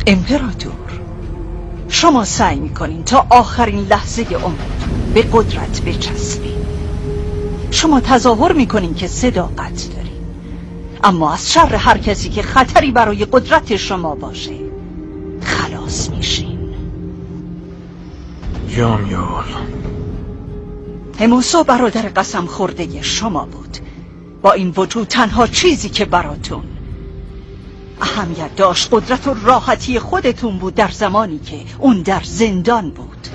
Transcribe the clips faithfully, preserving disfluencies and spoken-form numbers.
امپراتور، شما سعی میکنین تا آخرین لحظه عمرتون به قدرت بچسبین. شما تظاهر میکنین که صداقت دارین، اما از شر هر کسی که خطری برای قدرت شما باشه خلاص میشین. یامیول، هموسا برادر قسم خورده شما بود. با این وجود تنها چیزی که براتون اهمیت داشت قدرت و راحتی خودتون بود در زمانی که اون در زندان بود.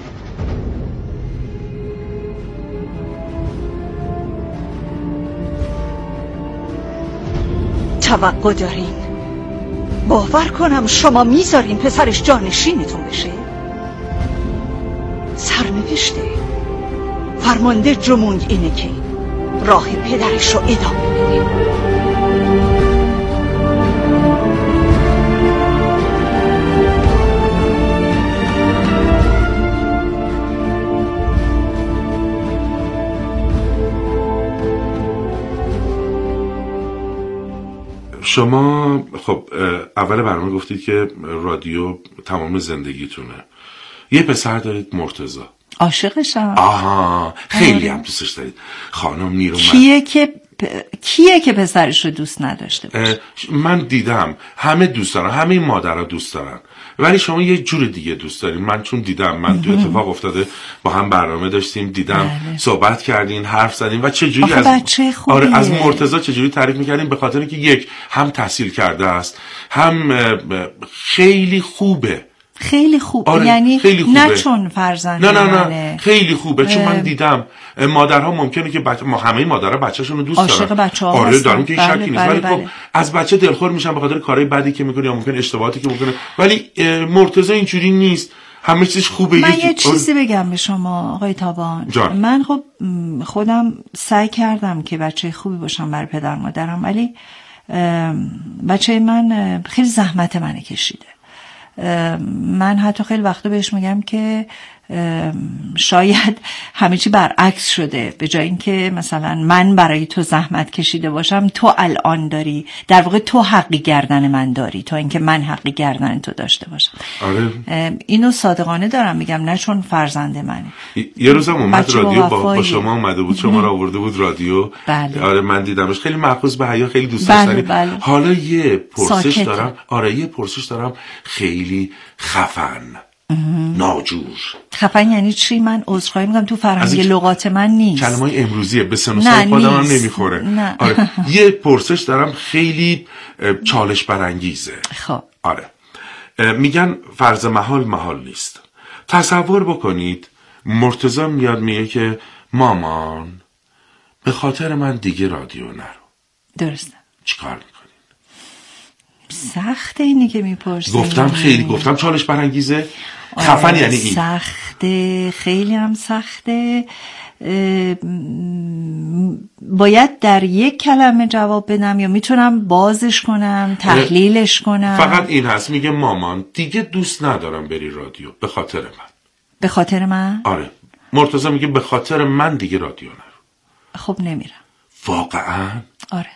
توقع دارین باور کنم شما میذارین پسرش جانشینتون بشه؟ سرنوشته فرمانده جمونگ اینه که راه پدرش رو ادامه بده. شما خب اول برنامه گفتید که رادیو تمام زندگیتونه. یه پسر دارید مرتضی. عاشقشم. آها، خیلی هم دوستش دارید. خانم نیرومند کیه که پ... کیه که پسرش رو دوست نداشته باشه؟ من دیدم همه دوست دارن، همه مادرها دوست دارن، ولی شما یه جور دیگه دوست دارین. من چون دیدم، من تو اتفاق افتاده با هم برنامه داشتیم، دیدم بله. صحبت کردین، حرف زدین و چه جوری از بچه خوبیه. آره از مرتضی چه جوری تعریف می‌کردین، به خاطر اینکه یک هم تحصیل کرده است، هم خیلی خوبه. خیلی خوب آره، یعنی خیلی خوبه. نه چون فرزند نه نه نه خیلی خوبه، چون من دیدم مادرها ممکنه که بچه، ما همه مادرها بچه‌شون رو دوست عاشق دارن، بچه‌ها آره دارم که این بله شکی نیست، بله ولی بله. خب از بچه دلخور میشن به خاطر کارهای بدی که میکنه یا ممکن اشتباهاتی که میکنه، ولی مرتضی اینجوری نیست، همه چیزش خوبه. من یه چیزی بگم به شما آقای تابان جان. من خب خودم سعی کردم که بچه خوبی باشم برای پدر مادرم، ولی بچه من خیلی زحمت منو کشیده. من حتی خیلی وقتا بهش میگم که شاید همه چی برعکس شده، به جای اینکه مثلا من برای تو زحمت کشیده باشم تو الان داری، در واقع تو حقی گردن من داری تا اینکه من حقی گردن تو داشته باشم. آره. اینو صادقانه دارم میگم، نه چون فرزند منه. یه روزم اومد رادیو با, با شما اومده بود، شما را آورده بود رادیو. بله. آره من دیدمش، خیلی مأخوذ به حیا، خیلی دوست داشتنی. بله بله. حالا یه پرسش ساکت. دارم. آره یه پرسش دارم خیلی خفن. ناجور. خفن یعنی چی؟ من عذرخواهی میگم تو فرهنگ لغات من نیست. کلمه‌های امروزیه، به سن و سال خودم هم نمیخوره. نه. آره یه پرسش دارم خیلی چالش برانگیزه. خب آره میگن فرض محال محال نیست. تصور بکنید مرتضی میاد میگه که مامان به خاطر من دیگه رادیو نرو. درسته. چیکار میکنید؟ سخته اینی که میپرسی. گفتم خیلی گفتم چالش برانگیزه. خفن یعنی این. سخته، خیلی هم سخته. باید در یک کلمه جواب بدم یا میتونم بازش کنم، تحلیلش کنم؟ فقط این هست، میگه مامان دیگه دوست ندارم بری رادیو به خاطر من. به خاطر من؟ آره مرتضی میگه به خاطر من دیگه رادیو نرو. خب نمیرم. واقعا؟ آره.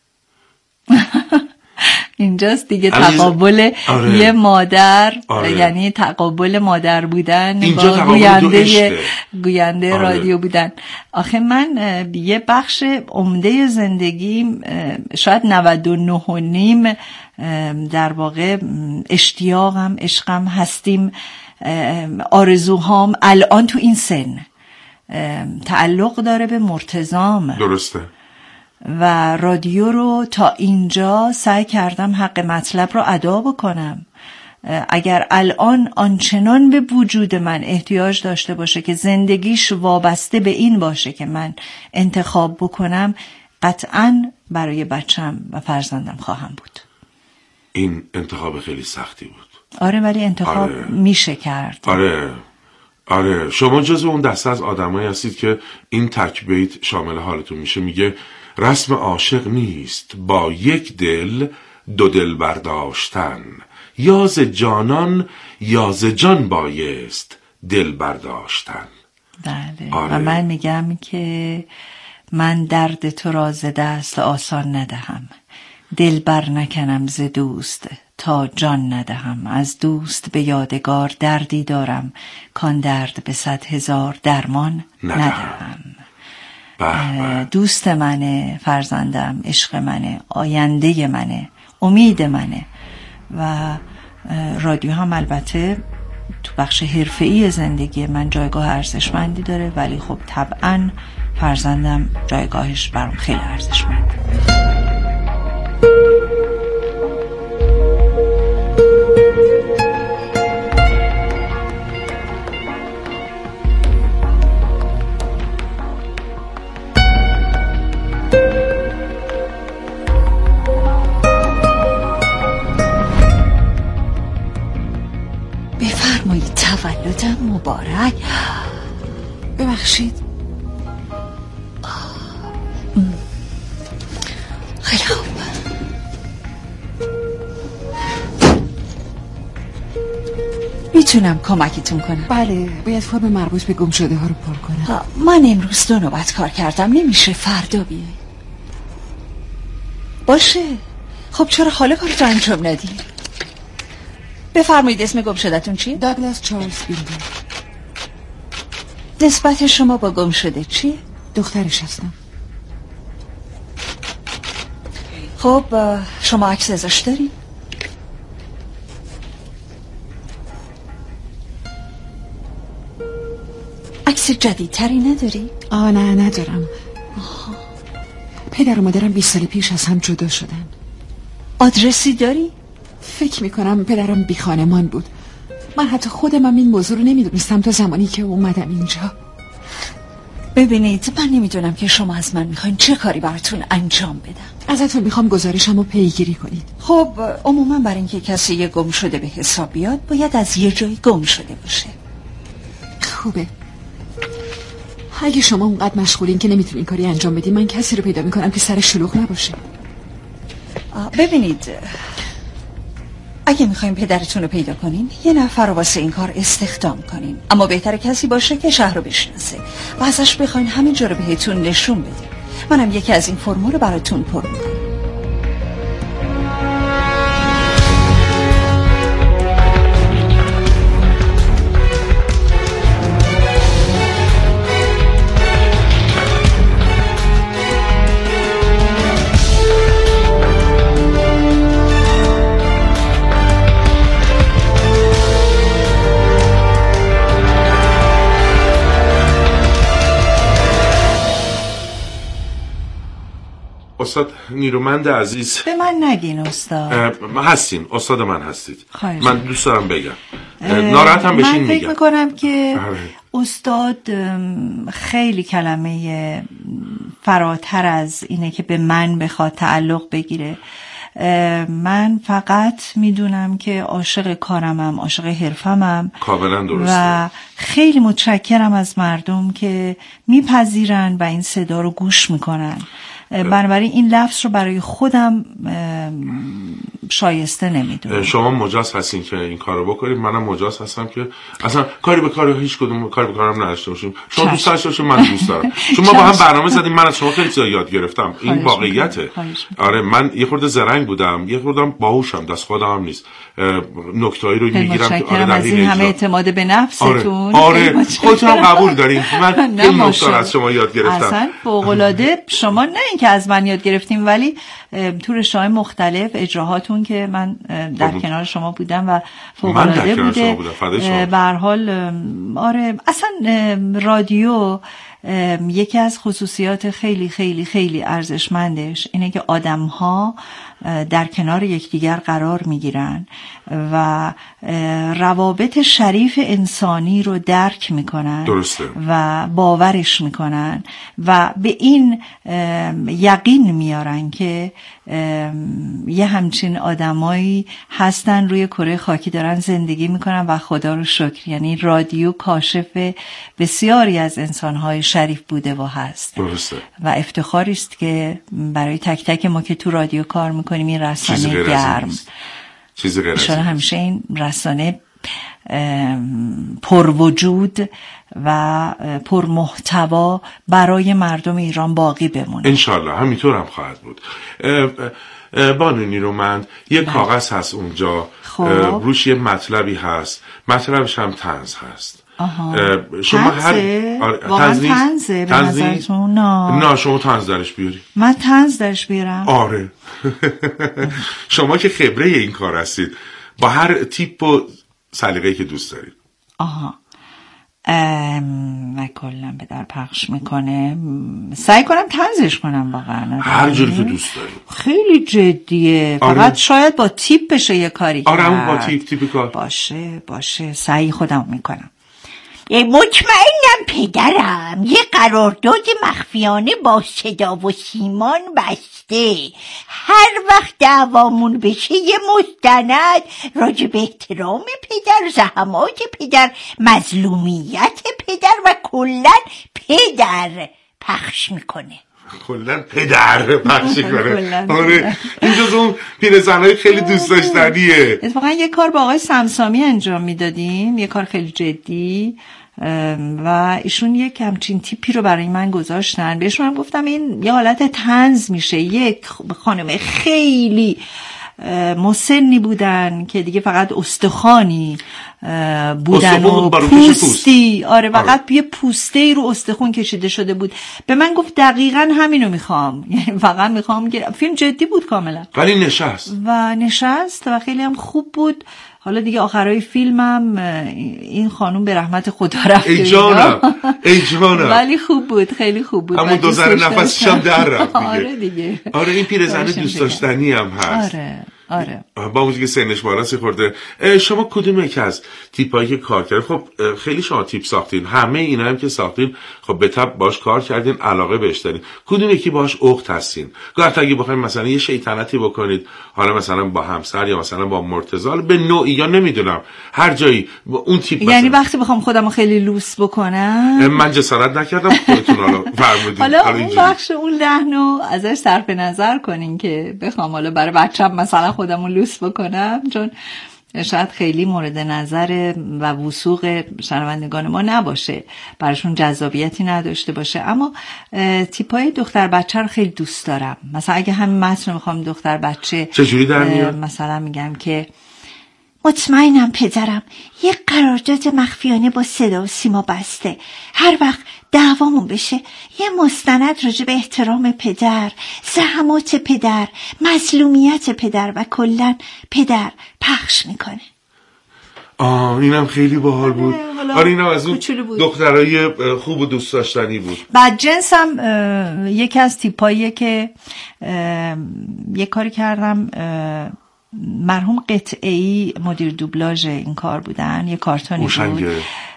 اینجاست دیگه تقابل آره. یه مادر آره. یعنی تقابل مادر بودن با گوینده گوینده آره. رادیو بودن. آخه من یه بخش عمده زندگیم شاید نود و نه و نیم در واقع اشتیاقم، عشقم، هستیم، آرزوهام الان تو این سن تعلق داره به مرتضام. درسته. و رادیو رو تا اینجا سعی کردم حق مطلب رو ادا بکنم. اگر الان آنچنان به وجود من احتیاج داشته باشه که زندگیش وابسته به این باشه که من انتخاب بکنم، قطعاً برای بچم و فرزندم خواهم بود. این انتخاب خیلی سختی بود. آره ولی انتخاب آره. میشه کرد. آره آره شما جزو اون دسته از آدمایی هستید که این تک بیت شامل حالتون میشه. میگه رسم عاشق نیست با یک دل دو دل برداشتن، یا ز جانان یا ز جان بایست دل برداشتن. بله آره. و من میگم که من درد تو را ز دست آسان ندهم، دل بر نکنم ز دوست تا جان ندهم. از دوست به یادگار دردی دارم، کان درد به صد هزار درمان ندهم. دوست منه، فرزندم، عشق منه، آینده منه، امید منه. و رادیو هم البته تو بخش حرفه‌ای زندگی من جایگاه ارزشمندی داره، ولی خب طبعاً فرزندم جایگاهش برام خیلی ارزشمنده. بفرمایید، تولدم مبارک. ببخشید. خیلی خوب. میتونم کمکتون کنم؟ بله، باید فرم مربوط به گم شده ها رو پر کنم. من امروز دو نوبت کار کردم، نمیشه فردا بیای؟ باشه. خب چرا حالا کارتو انجام ندی؟ بفرمایید، اسم گم شدتون چیه؟ داگلاس چارلز بیلدر. نسبت شما با گم شده چیه؟ دخترش هستم. خب شما عکس ازش داری؟ عکس جدیدتری نداری؟ آه نه ندارم. آه. پدر و مادرم بیست سال پیش از هم جدا شدن. آدرسی داری؟ فکر میکنم پدرم بی خانمان بود. من حتی خودم هم این موضوع رو نمیدونستم تا زمانی که اومدم اینجا. ببینید، من نمیدونم که شما از من میخواین چه کاری براتون انجام بدم. ازتون میخوام گزارشم رو پیگیری کنید. خب عموما برای اینکه کسی یه گم شده به حساب بیاد باید از یه جایی گم شده باشه. خوبه. اگه شما اونقدر مشغولین که نمیتونین کاری انجام بدین، من کسی رو پیدا میکنم که سر شلوغ نباشه. ببینید، اگه میخوایم پدرتون رو پیدا کنین یه نفر رو واسه این کار استخدام کنین، اما بهتره کسی باشه که شهر رو بشناسه و ازش بخواین همین جا رو بهتون نشون بده. منم یکی از این فرما رو براتون پر میکنم. استاد نیرومند عزیز، به من نگین استاد. هستین، استاد من هستید. خواهش. من دوست دارم بگم، ناراحتم بشین میگم. من فکر میکنم که استاد خیلی کلمه فراتر از اینه که به من بخواد تعلق بگیره. من فقط میدونم که عاشق کارمم، عاشق حرفمم. کاملا درسته. و خیلی متشکرم از مردم که میپذیرن و این صدا رو گوش میکنن. بنابراین این لفظ رو برای خودم شایسته نمیدونم. شما مجاز هستین که این کارو بکنید، منم مجاز هستم که اصلا کاری به کار هیچ کدوم کاری به کارم نداشته باشیم. شما دوست داشته باشین، من دوست دارم. شما با هم برنامه زدیم، من از شما خیلی چیزا یاد گرفتم. این واقعیته. آره، من یه خورده زرنگ بودم، یه خورده باهوشم، دست خودم هم نیست. نکتهایی رو میگیرم که آره از این همه اعتماد به نفستون. آره, آره. خودتون هم قبول دارین. من این نکته از شما یاد گرفتم. اصلا فوق العاده. شما نه اینکه از من یاد گرفتیم، ولی تو رشته‌های مختلف اجراهاتون که من در کنار شما بودم و فوق العاده بوده. به هر حال آره، اصلا رادیو یکی از خصوصیات خیلی خیلی خیلی ارزشمندش اینه که آدم‌ها در کنار یکدیگر قرار میگیرن و روابط شریف انسانی رو درک میکنن. درسته. و باورش میکنن و به این یقین میارن که یه همچین آدمایی هستن روی کره خاکی دارن زندگی میکنن و خدا رو شکر. یعنی رادیو کاشف بسیاری از انسانهای شریف بوده و هست. درسته. و افتخاری است که برای تک تک ما که تو رادیو کار میکنیم این رسانه گرم. چیزی غیر از این همیشه این رسانه پر وجود و پر محتوا برای مردم ایران باقی بمونه. انشالله همینطور هم خواهد بود. بانو نیرومند یه کاغذ هست اونجا، خب. روش یه مطلبی هست، مطلبش هم طنز هست. آها. شما هر واقعا طنزه به نظرتون؟ نه نه شما طنز درش بیاری. من طنز درش بیارم؟ آره. شما که خبره این کار هستید، با هر تیپ و سلیقه‌ای که دوست دارید. آها. من کلا به در پخش میکنه، سعی کنم طنزش کنم واقعا. هر جوری که دوست دارید. خیلی جدیه. آره. فقط شاید با تیپ بشه یه کاری کرد. آره اون با تیپ تیپ کار باشه باشه سعی خودم میکنم. مطمئنم پدرم یه قرارداد مخفیانه با صدا و سیمان بسته. هر وقت دعوامون بشه یه مستند راجع به احترام پدر، زحمات پدر، مظلومیت پدر و کلن پدر پخش میکنه. کلن پدر پخش کنه. آره این جز اون پیرزنهای خیلی دوست داشتنیه. اتفاقا یه کار با آقای سمسامی انجام میدادیم، یه کار خیلی جدی، و ایشون یک همچین تیپی رو برای من گذاشتن. بهشون هم گفتم این یه حالت طنز میشه. یک خانم خیلی مسنی بودن که دیگه فقط استخوانی بودن و پوستی، آره فقط یه پوسته رو استخون کشیده شده بود. به من گفت دقیقاً همینو میخوام، یعنی فقط میخوام که فیلم جدی بود کاملا، ولی نشست و نشست و خیلی هم خوب بود. حالا دیگه آخرای فیلمم این خانوم به رحمت خدا رفت. ای جانم ای جانم. ولی خوب بود، خیلی خوب بود. همون دو ذره نفسش هم در رفت دیگه. آره دیگه. آره این پیرزن دوست داشتنی هم هست. آره آره. با اون که سنش بالاست خورده. شما کدوم یکی از تیپایی که کار کردین؟ خب خیلی شما تیپ ساختین، همه اینا هم که ساختین خب به تبع باش کار کردین، علاقه بهش دارین. کدوم یکی باش اخت هستین؟ گاهی اگه بخواید مثلا یه شیطنتی بکنید، حالا مثلا با همسر یا مثلا با مرتضی به نوعی یا نمیدونم هر جایی اون تیپ مثلا. یعنی وقتی بخوام خودمو خیلی لوس بکنم من جسارت نکردم، خودتون حالا فرمودین. حالا اون بخش اون لحنو ازش صرف نظر کنین که بخوام حالا برای بچه‌م مثلا خودمو لوس بکنم، چون شاید خیلی مورد نظر و وثوق شنوندگان ما نباشه، براشون جذابیتی نداشته باشه. اما تیپای دختر بچه رو خیلی دوست دارم. مثلا اگه همین متن میخوام دختر بچه چجوری در میاد؟ مثلا میگم که مطمئنم پدرم یه قرارداد مخفیانه با صدا و سیما بسته. هر وقت دعوامون بشه یه مستند راجع به احترام پدر، زحمات پدر، مظلومیت پدر و کلن پدر پخش میکنه. آه اینم خیلی باحال بود. آره اینم از اون دخترای خوب و دوست داشتنی بود. بعد جنس هم یکی از تیپاییه که یه کاری کردم، مرحوم قطعی مدیر دوبلاژ این کار بودن، یه کارتونی بود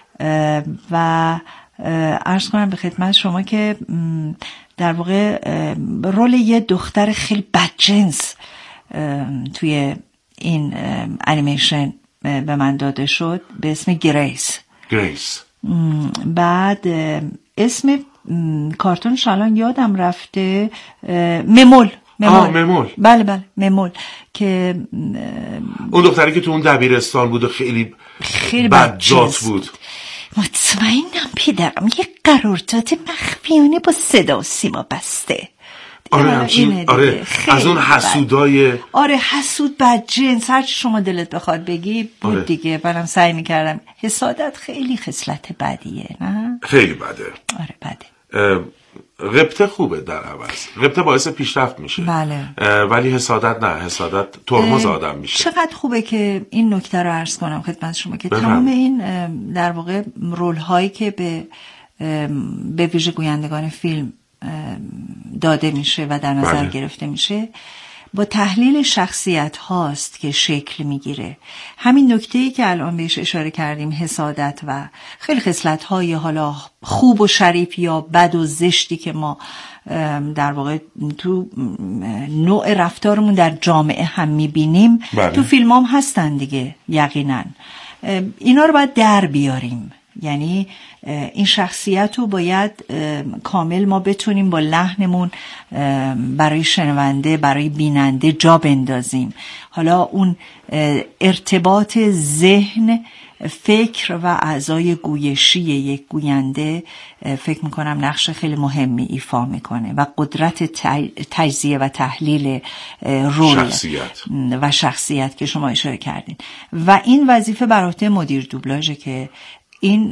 و عرض کنم به خدمت شما که در واقع رول یه دختر خیلی بدجنس توی این انیمیشن به من داده شد به اسم گریس. گریس. بعد اسم کارتونش الان یادم رفته، ممول. ممول. آه ممول. بله بله ممول، که اون دختری که تو اون دبیرستان بود و خیلی خیلی بدجات بود. مطمئنم پدرم یه قرارداد مخفیانه با صدا و سیما بسته. آره همچین، آره از اون حسودای بد. آره حسود بدجنس، هر چی شما دلت بخواد بگی بود. آره. دیگه منم سعی میکردم. حسادت خیلی خصلت بدیه نه؟ خیلی بده. آره بده. غبطه خوبه در عوض، غبطه باعث پیشرفت میشه. بله. ولی حسادت نه، حسادت ترمز آدم میشه. چقدر خوبه که این نکته رو عرض کنم خدمت شما که تمام این در واقع رول هایی که به به ویژه گویندگان فیلم داده میشه و در نظر بله. گرفته میشه با تحلیل شخصیت هاست که شکل میگیره. همین نکته‌ای که الان بهش اشاره کردیم، حسادت و خیلی خصلت های حالا خوب و شریف یا بد و زشتی که ما در واقع تو نوع رفتارمون در جامعه هم میبینیم بله. تو فیلم هم هستن دیگه یقینا. اینا رو باید در بیاریم، یعنی این شخصیت رو باید کامل ما بتونیم با لحنمون برای شنونده، برای بیننده جا بندازیم. حالا اون ارتباط ذهن فکر و اعضای گویشی یک گوینده فکر میکنم نقش خیلی مهمی ایفا میکنه و قدرت تجزیه و تحلیل رول شخصیت و شخصیت که شما اشاره کردین و این وظیفه بر عهده مدیر دوبلاژه که این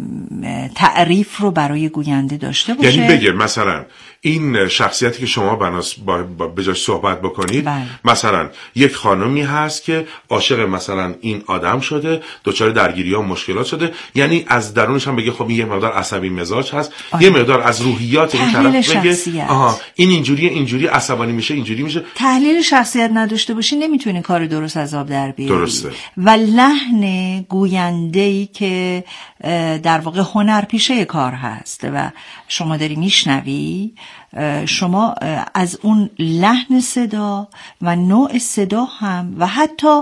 تعریف رو برای گوینده داشته باشه. یعنی بگیر مثلا این شخصیتی که شما بناس با به جای صحبت بکنید بله. مثلا یک خانمی هست که عاشق مثلا این آدم شده، دچار درگیری ها مشکلات شده، یعنی از درونش هم بگه خب این یه مقدار عصبی مزاج هست آه. یه مقدار از روحیات این طرف بگه آها این اینجوری اینجوری عصبانی میشه اینجوری میشه. تحلیل شخصیت نداشته باشی نمیتونی کار درست از آب در بیاری. درسته. و لحن گوینده‌ای که در واقع هنرپیشه کار هست و شما داری میشنوی، شما از اون لحن صدا و نوع صدا هم و حتی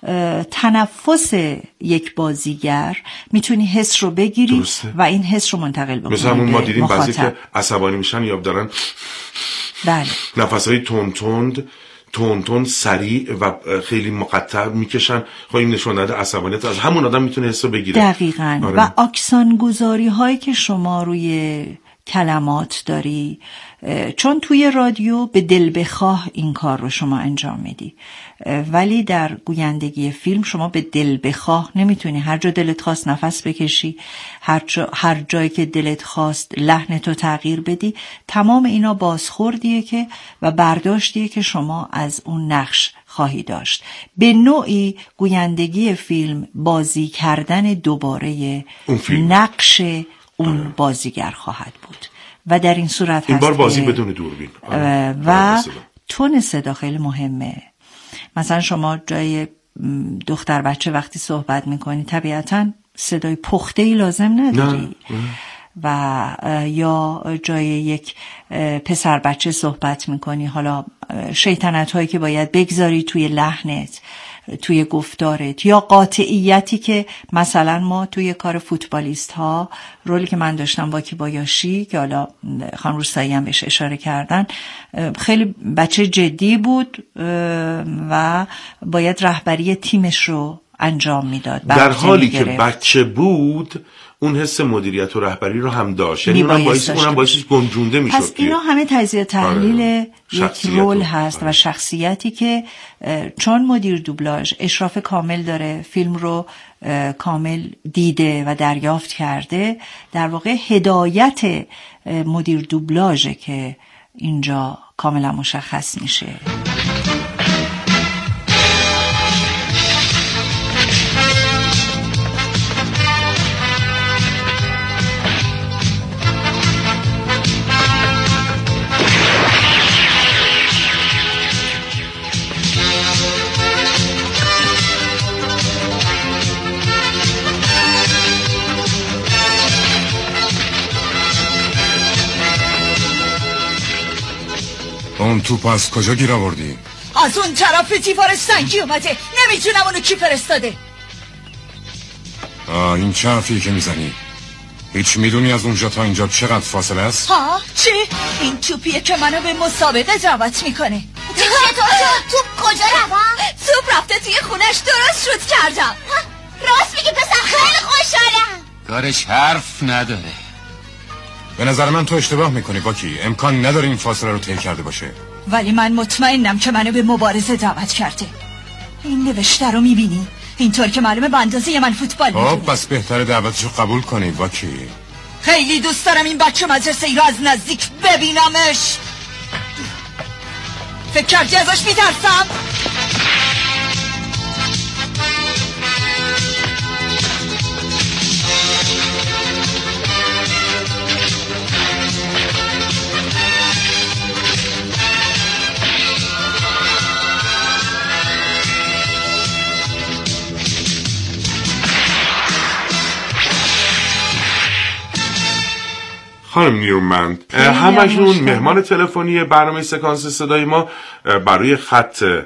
تنفس یک بازیگر میتونی حس رو بگیری درسته. و این حس رو منتقل بکنی. مثلا ما دیدیم بعضی که عصبانی میشن یا دارن بله نفسهای تند تند تون تون سریع و خیلی مقطع میکشن. خب این نشون داده عصبانیت از همون آدم میتونه حسو بگیره. دقیقاً. آره. و آکسان گذاری هایی که شما روی کلمات داری، چون توی رادیو به دل بخواه این کار رو شما انجام میدی، ولی در گویندگی فیلم شما به دل بخواه نمیتونی. هر جا دلت خواست نفس بکشی، هر, جا، هر جایی که دلت خواست لحن تو تغییر بدی. تمام اینا بازخوردیه که و برداشتیه که شما از اون نقش خواهی داشت. به نوعی گویندگی فیلم بازی کردن دوباره نقش اون بازیگر خواهد بود و در این صورت این بار هست بازی بدون دوربین و تون صدا خیلی مهمه. مثلا شما جای دختر بچه وقتی صحبت میکنی طبیعتا صدای پخته‌ای لازم نداری نه. و یا جای یک پسر بچه صحبت میکنی، حالا شیطنت هایی که باید بگذاری توی لحنت، توی گفتارت، یا قاطعیتی که مثلا ما توی کار فوتبالیست ها، رولی که من داشتم واکی بایاشی که حالا خانم روستایی هم بهش اشاره کردن، خیلی بچه جدی بود و باید رهبری تیمش رو انجام میداد. در حالی که بچه بود اون حس مدیریت و رهبری رو هم داشت، یعنی اونم باعث اونم باعث گنجونده میشد. پس اینا همه تجزیه تحلیل آره. یک رول هست آره. و شخصیتی که چون مدیر دوبلاژ اشراف کامل داره، فیلم رو کامل دیده و دریافت کرده، در واقع هدایت مدیر دوبلاژه که اینجا کاملا مشخص میشه. اون توپ از کجا گیر آوردی؟ از اون طرف تیفار سنگی اومده، نمیتونم اونو کی فرستاده. آه این چه حرفی که میزنی؟ هیچ میدونی از اونجا تا اینجا چقدر فاصله است؟ ها چی؟ این توپیه که منو به مسابقه دعوت میکنه. چطور شد؟ توپ کجا روان؟ توپ رفته توی خونش، درست شد کردم. راست میگی پسر، خیلی خوشحالم. کارش حرف نداره. به نظر من تو اشتباه میکنی باکی، امکان نداره این فاصله رو طی کرده باشه. ولی من مطمئنم که منو به مبارزه دعوت کرده. این نوشته رو میبینی؟ اینطور که معلومه به اندازه من فوتبال میدونه. خب بس بهتره دعوتشو قبول کنی باکی. خیلی دوست دارم این بچه مدرسه ای رو از نزدیک ببینمش. فکر کردی ازش میترسم؟ خانم نیرومند، همشون مهمان تلفنی برنامه سکانس صدای ما برای خط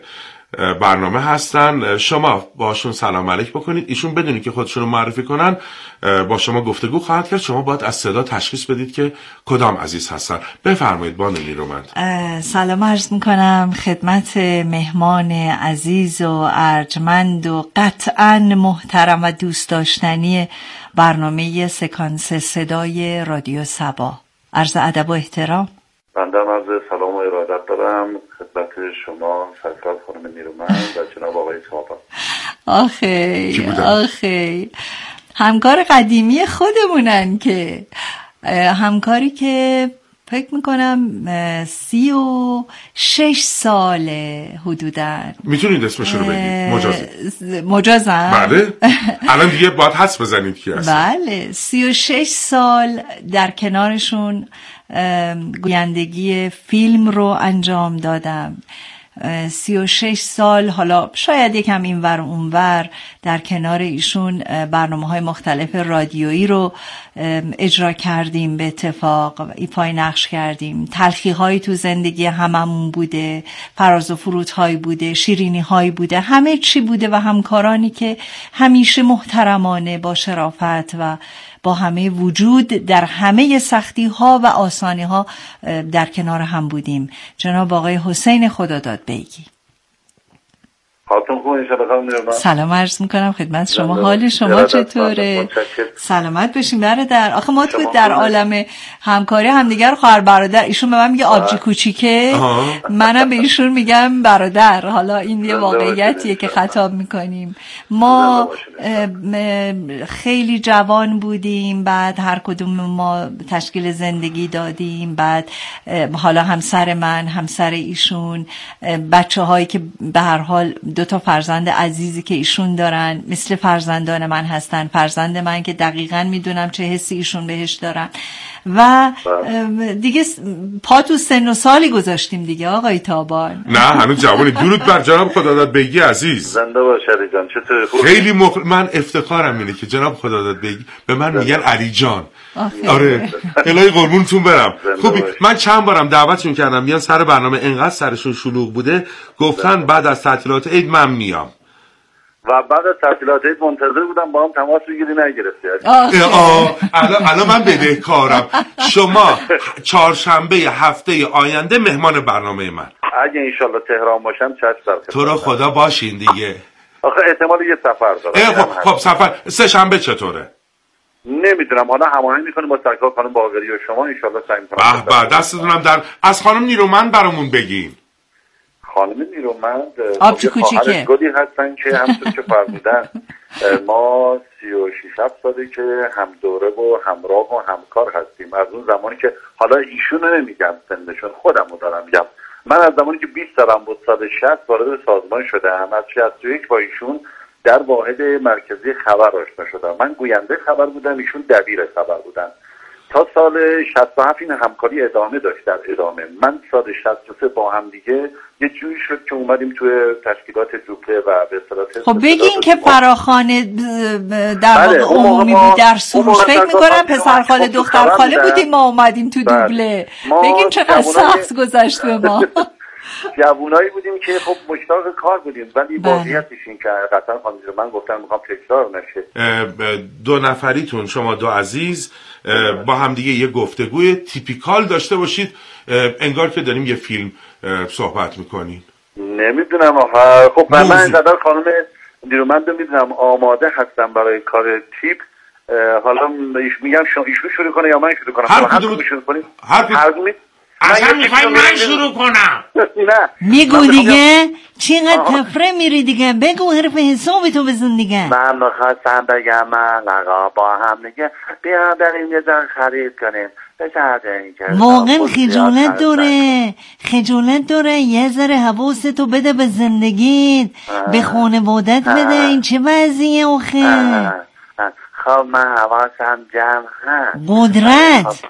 برنامه هستن. شما باشون سلام علیک بکنید، ایشون بدونی که خودشون رو معرفی کنن با شما گفتگو خواهد کرد. شما باید از صدا تشخیص بدید که کدام عزیز هستن. بفرمایید بانو نیرومند. سلام عرض میکنم خدمت مهمان عزیز و ارجمند و قطعا محترم و دوست داشتنی برنامه سکانس صدای رادیو صبا. عرض ادب و احترام. بنده عرض سلام و ارادت دارم خدمت شما سرکار خانم نیرومند و جناب آقای صابا. آخی آخی همکار قدیمی خودمونن که همکاری که فکر میکنم سی و شش ساله حدودن. میتونید اسمش رو بگید؟ مجازی مجازم؟ بله. الان دیگه باید حدس بزنید کی هست. بله سی و شش سال در کنارشون گویندگی فیلم رو انجام دادم. سی و شش سال حالا شاید یکم اینور اونور در کنار ایشون برنامه‌های مختلف رادیویی رو اجرا کردیم، به اتفاق ایفای نقش کردیم. تلخی‌هایی تو زندگی هممون بوده، فراز و فرودهایی بوده، شیرینی‌هایی بوده، همه چی بوده و همکارانی که همیشه محترمانه با شرافت و با همه وجود در همه سختی ها و آسانی ها در کنار هم بودیم. جناب آقای حسین خداداد بیگی. حالتون خوبه انشاءالله؟ سلام عرض میکنم خدمت شما. حال شما چطوره؟ سلامت بشین برادر. آخه ما تو در عالم همکاری همدیگر خواهر برادر، ایشون به من میگه آبجی کوچیکه، منم به ایشون میگم برادر. حالا این یه واقعیتیه که خطاب میکنیم. ما خیلی جوان بودیم، بعد هر کدوم ما تشکیل زندگی دادیم، بعد حالا همسر من، همسر ایشون، بچه هایی که به هر حال دو تا فرزند عزیزی که ایشون دارن مثل فرزندان من هستن، فرزند من که دقیقاً میدونم چه حسی ایشون بهش دارن و دیگه پا تو سن و سالی گذاشتیم دیگه آقای تابان. نه هنوز جوانی. درود بر جناب خداداد بیگی عزیز. زنده باش علی جان. چطور خوبی؟ خیلی مخ... من افتخارم اینه که جناب خداداد بیگی به من میگن علی جان. آره الهی قربونتون برم. خوبی من چند بارم دعوتشون کردم بیان سر برنامه، انقدر سرشون شلوغ بوده گفتن بعد از تعطیلات عید من میام و بعد از تعطیلات عید منتظر بودم با هم تماس بگیری نگرفتی. الان الان من بدهکارم. شما چهارشنبه هفته آینده مهمان برنامه من. اگه انشالله تهران باشم چشم. تو رو خدا باشین دیگه. آخه احتمال یه سفر دارم. خب خب سفر سه شنبه چطوره؟ نمیدونم، حالا هماهنگ میکنیم با سرکار خانم باقری و شما انشالله سعی میکنم. به به دستتونم در. از خانم نیرومند برامون بگین. خانم نیرومند آبجی کوچیکه گلی هستن که همونطور که فرمودن ما سی و شش ساله که هم دوره و همراه و همکار هستیم. از اون زمانی که حالا ایشون نمیگم سنشون، خودم رو دارم میگم، من از زمانی که بیست سالم بود سال شصت وارد سازمان شدم. از شصت و یک با ایشون در واحد مرکزی خبر آشنا شدم. من گوینده خبر بودم، ایشون دبیر خبر بودن. تا سال شصت و هفت این همکاری ادامه داشت در ادامه. من سال شصت و سه با هم دیگه یه جوری شد که اومدیم توی تشکیلات دوپله و به اصطلاح خب بگین که فراخوانه در واقع عمومی بود در سروش. فکر میکنم پسرخاله دخترخاله بودیم ما اومدیم تو دوپله. بگین چقدر سخت گذشت به ما. جوونایی بودیم که خب مشتاق کار بودیم، ولی واقعیتش این که قطعا خانم من گفتم میخوام تکرار نشه. دو نفریتون شما دو عزیز با هم دیگه یه گفتگوی تیپیکال داشته باشید، انگار که داریم یه فیلم صحبت میکنیم. نمیدونم آخه خب من اینقدر خانم نیرومند رو میدونم آماده هستم برای کار تیپ. حالا میگم ایشون شروع کنه یا من شروع کنم؟ هر کدوم شروع کنیم. هر کدوم اصلا میخوای من شروع کنم؟ نه میگو دیگه چقدر تفره میری دیگه، بگو حرف حسابتو بزن دیگه. من میخواستم بگم من آقا با هم دیگه بیا بریم یه جان خرید کنیم. واقعا خجالت داره، خجالت داره. یه ذره حواستو بده به زندگیت، به خانوادت بده. این چه وضعیه آخه؟ خب من حواسم جمع هست. قدرت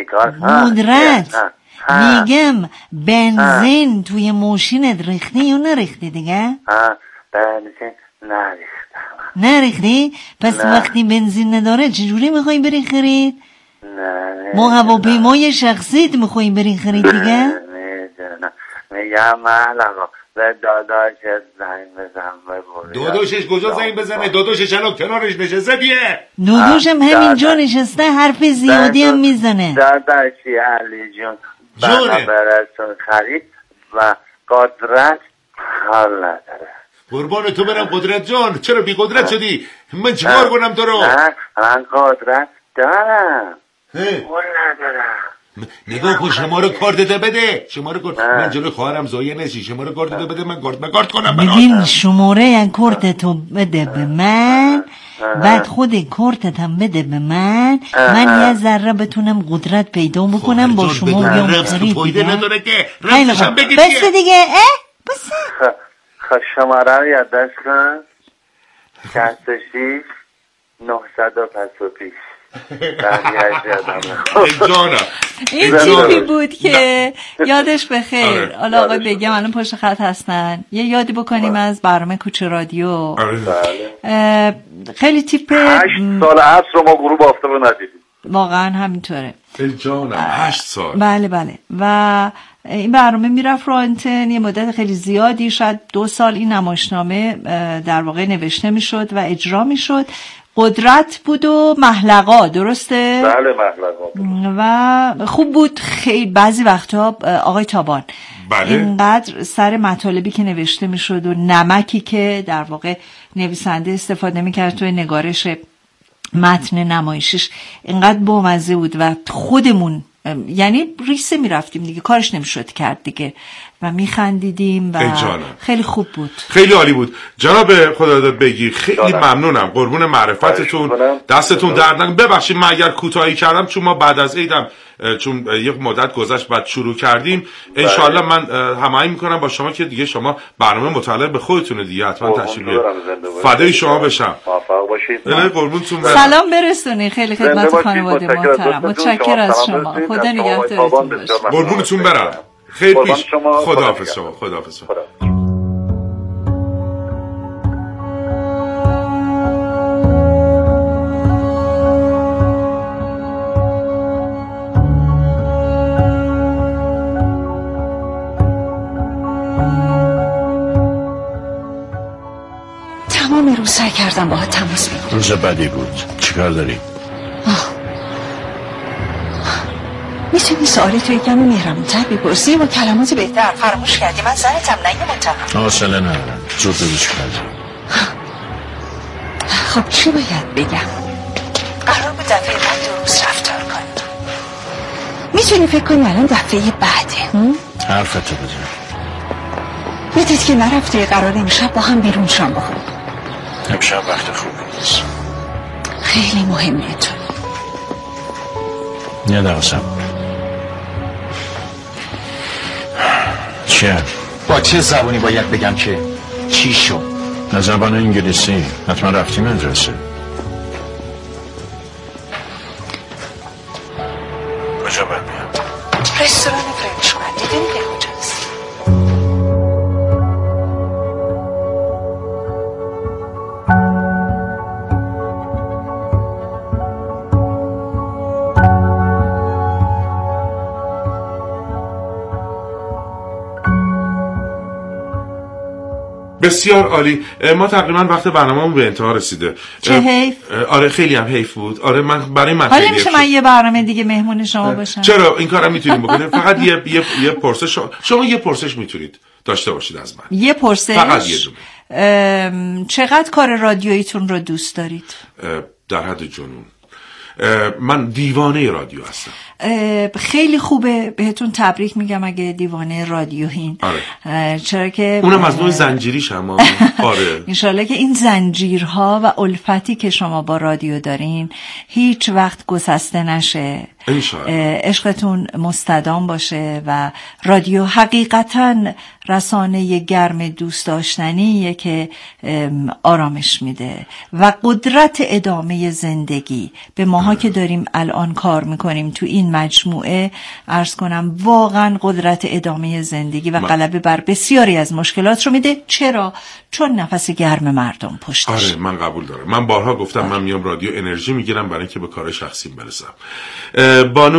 قدرت میگم بنزین توی ماشینت ریختی یا نریختی دیگه؟ بنزین نریختم. نریختی؟ پس نه. وقتی بنزین نداره چجوری میخوای بری خرید؟ نه ما هواپیمای شخصیت میخوای بری خرید دیگه؟ نه نه میگم محلقا به داداشت زنگ بزن ببوری. داداشش کجا زنگ بزنه؟ داداشش الان کنارش نشسته دیه. داداشم همینجا نشسته حرف زیادی هم میزنه. داداشی علی جون جونه براتون خرید و قدرت حال نداره. قربان تو برم قدرت جان، چرا بی قدرت شدی؟ من چیکار کنم تو رو؟ نه من قدرت دارم قول ندارم. نگاه کن شماره کارت ده بده، شماره کارت. من جلوی خواهرم زایه نشی، شماره کارت ده بده من کارت مکارت کنم. ببین شماره کارت تو بده به من، بعد خود کارتت هم بده به من، من یه ذره بتونم قدرت پیدا بکنم با شما بیام خرید دیگه. نداره که رفتشم بگی دیگه. بس دیگه اه بس. شماره رو یادداشت کن. شصت و شش نهصد و پس و پیش. جانم این تیپی بود که یادش بخیر. حالا آقای بگم الان پشت خط هستن، یه یادی بکنیم از برنامه کوچه رادیو. خیلی تیپ هشت سال عصر رو ما غروب آفتاب ندیدیم. واقعا همینطوره جانم. هشت سال. بله بله. و این برنامه میرفت رو آنتن یه مدت خیلی زیادی، شاید دو سال این نمایشنامه در واقع نوشته میشد و اجرا میشد. قدرت بود و محلقا، درسته؟ بله محلقا. و خوب بود خیلی. بعضی وقتا آقای تابان بله. اینقدر سر مطالبی که نوشته میشد و نمکی که در واقع نویسنده استفاده میکرد توی نگارش متن نمایشش اینقدر بامزه بود و خودمون یعنی ریسه میرفتیم دیگه، کارش نمیشد کرد دیگه و میخندیدیم و خیلی خوب بود. خیلی عالی بود جناب خداداد بگی. خیلی ممنونم، قربون معرفتتون، دستتون درد نکنه. ببخشید من اگر کوتاهی کردم چون ما بعد از عیدم چون یک مدت گذشت بعد شروع کردیم. انشالله من هماهنگ میکنم با شما که دیگه شما برنامه متعلق به خودتونه دیگه حتما تشریف بیارید. فدای شما بشم. موفق باشید. قربونتون برم. سلام برسونی. خیلی خدمت خانواده محترم. متشکرم از شما. خدا نگهدارتون باشه. قربونتون برم. خیلی پیش. خداحافظ شما. خداحافظ. تمام روز سعی کردم باهات تماس بگیرم. روز بدی بود. چیکار داری؟ میتونی سوالی توی کمی مهربون‌تر بپرسی و کلمات بهتر. فراموش کردی من زنتم نه یه متهم. حوصله ندارم. زود بگوش کردم. خب چی باید بگم؟ قرار بود دفعه بعد درست رفتار کنی. میتونی فکر کنی الان دفعه بعده؟ حرفتو بزن. میدید که نرفته، قرار امشب با هم بیرون شام بخوریم. امشب وقت خوبی نیست. خیلی مهمه تو. یه دقیقه صبر. چیه؟ با چه زبانی باید بگم که چی شد؟ نه زبان انگلیسی. حتما رفتی مدرسه. کجا باید بیام؟ رستوران فرنچمن. دیدنی که کجاست؟ بسیار عالی. ما تقریبا وقت برنامه‌مون به انتها رسیده. چه حیف. آره خیلی هم حیف بود. آره من برای من خیلی حالا میشه من یه برنامه دیگه مهمون شما باشم؟ چرا این کارم میتونیم بکنیم. فقط یه یه یه پرسش شما یه پرسش میتونید داشته باشید از من. یه پرسش. فقط یه دونه. چقدر کار رادیوییتون رو دوست دارید؟ در حد جنون. من دیوانه رادیو هستم. خیلی خوبه، بهتون تبریک میگم اگه دیوانه رادیوین. آره. چرا که اونم از نوع زنجیریش هم. آره. انشالله که این زنجیرها و الفتی که شما با رادیو دارین هیچ وقت گسسته نشه. عشقتون مستدام باشه و رادیو حقیقتا رسانه گرم دوست داشتنیه که آرامش میده و قدرت ادامه زندگی به ماها که داریم الان کار میکنیم تو این مجموعه عرض کنم واقعا قدرت ادامه زندگی و غلبه بر بسیاری از مشکلات رو میده. چرا؟ چون نفس گرم مردم پشتش. آره من قبول دارم. من بارها گفتم آره. من میام رادیو انرژی میگیرم برای اینکه به کار شخصیم برسم. بانو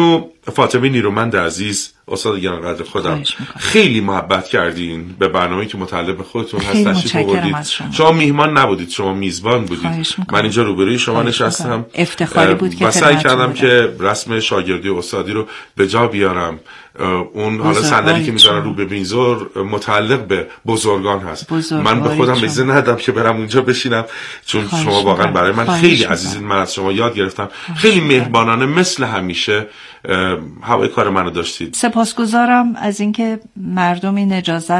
فاطمه نیرومند عزیز، استاد گرامی قدر خودم، خیلی محبت کردین به برنامه‌ای که متعلق به خودتون هست تشریف آوردید. شما. شما میهمان نبودید، شما میزبان بودید. من اینجا روبروی شما نشستم، افتخاری بود که و سعی کردم که رسم شاگردی و استادی رو به جا بیارم. اون حالا صندلی که میذارن رو به میزور متعلق به بزرگان هست. من به خودم اجازه ندادم که برم اونجا بشینم، چون شما واقعا برای من خیلی عزیزین. من از شما یاد گرفتم، خیلی مهربانانه مثل همیشه هوای کار منو داشتید. سپاسگزارم از اینکه مردم این اجازه